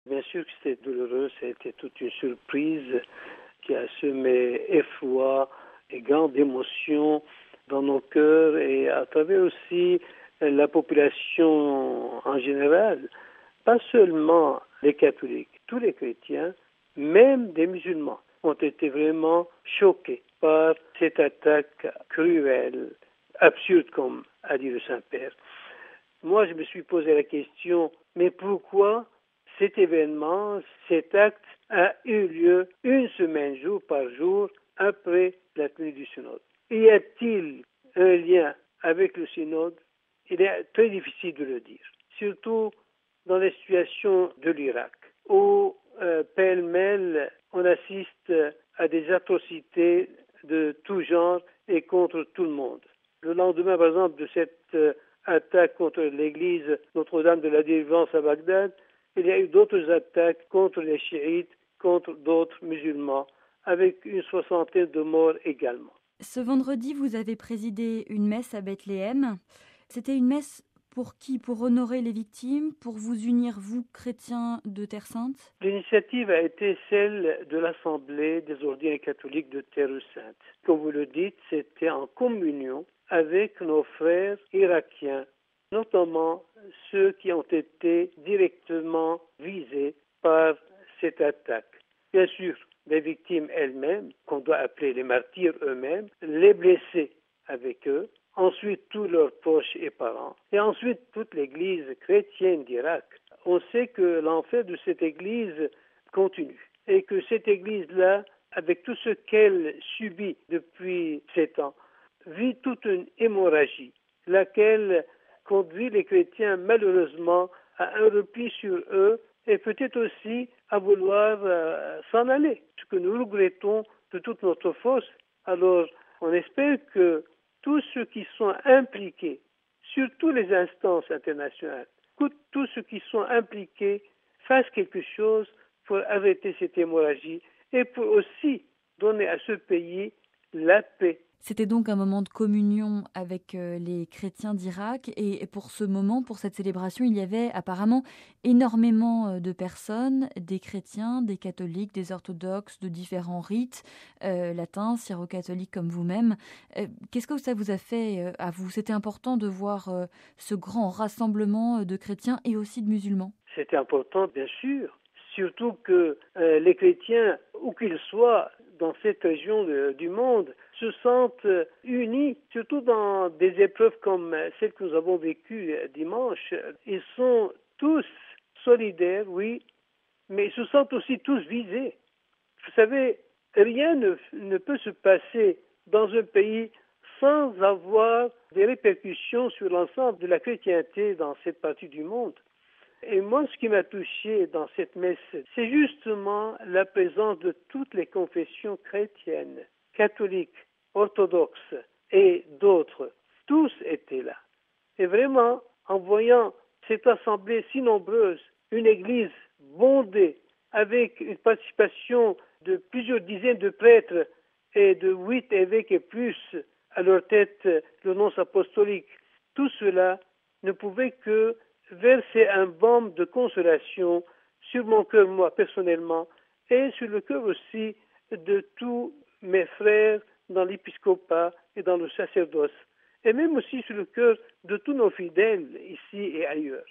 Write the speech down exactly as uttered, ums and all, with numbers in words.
Bien sûr que c'était douloureux, c'était toute une surprise qui a semé effroi et grande émotion dans nos cœurs et à travers aussi la population en général. Pas seulement les catholiques, tous les chrétiens, même des musulmans, ont été vraiment choqués par cette attaque cruelle, absurde, comme a dit le Saint-Père. Moi, je me suis posé la question, mais pourquoi cet événement, cet acte a eu lieu une semaine jour par jour après la tenue du synode? Y a-t-il un lien avec le synode? Il est très difficile de le dire, surtout dans la situation de l'Irak, où euh, pêle-mêle, on assiste à des atrocités de tout genre et contre tout le monde. Le lendemain, par exemple, de cette euh, attaque contre l'église Notre-Dame de la Délivrance à Bagdad, il y a eu d'autres attaques contre les chiites, contre d'autres musulmans, avec une soixantaine de morts également. Ce vendredi, vous avez présidé une messe à Bethléem. C'était une messe pour qui? Pour honorer les victimes, pour vous unir, vous, chrétiens de Terre Sainte? L'initiative a été celle de l'Assemblée des ordines catholiques de Terre Sainte. Comme vous le dites, c'était en communion avec nos frères irakiens, notamment ceux qui ont été directement visés par cette attaque. Bien sûr, les victimes elles-mêmes, qu'on doit appeler les martyrs eux-mêmes, les blessés avec eux, ensuite tous leurs proches et parents, et ensuite toute l'Église chrétienne d'Irak. On sait que l'enfer de cette Église continue et que cette Église-là, avec tout ce qu'elle subit depuis sept ans, vit toute une hémorragie, laquelle conduit les chrétiens malheureusement à un repli sur eux et peut-être aussi à vouloir euh, s'en aller, ce que nous regrettons de toute notre force. Alors, on espère que tous ceux qui sont impliqués, sur toutes les instances internationales, tous ceux qui sont impliqués fassent quelque chose pour arrêter cette hémorragie et pour aussi donner à ce pays la paix. C'était donc un moment de communion avec les chrétiens d'Irak et pour ce moment, pour cette célébration, il y avait apparemment énormément de personnes, des chrétiens, des catholiques, des orthodoxes, de différents rites, euh, latins, syro-catholiques comme vous-même. Euh, qu'est-ce que ça vous a fait à vous? C'était important de voir euh, ce grand rassemblement de chrétiens et aussi de musulmans? C'était important, bien sûr. Surtout que euh, les chrétiens, où qu'ils soient dans cette région de, du monde, se sentent unis, surtout dans des épreuves comme celles que nous avons vécues dimanche. Ils sont tous solidaires, oui, mais ils se sentent aussi tous visés. Vous savez, rien ne, ne peut se passer dans un pays sans avoir des répercussions sur l'ensemble de la chrétienté dans cette partie du monde. Et moi, ce qui m'a touché dans cette messe, c'est justement la présence de toutes les confessions chrétiennes, catholiques, orthodoxes et d'autres. Tous étaient là. Et vraiment, en voyant cette assemblée si nombreuse, une église bondée, avec une participation de plusieurs dizaines de prêtres et de huit évêques et plus, à leur tête le nonce apostolique, tout cela ne pouvait que verser un baume de consolation sur mon cœur, moi, personnellement, et sur le cœur aussi de tous mes frères dans l'épiscopat et dans le sacerdoce, et même aussi sur le cœur de tous nos fidèles ici et ailleurs.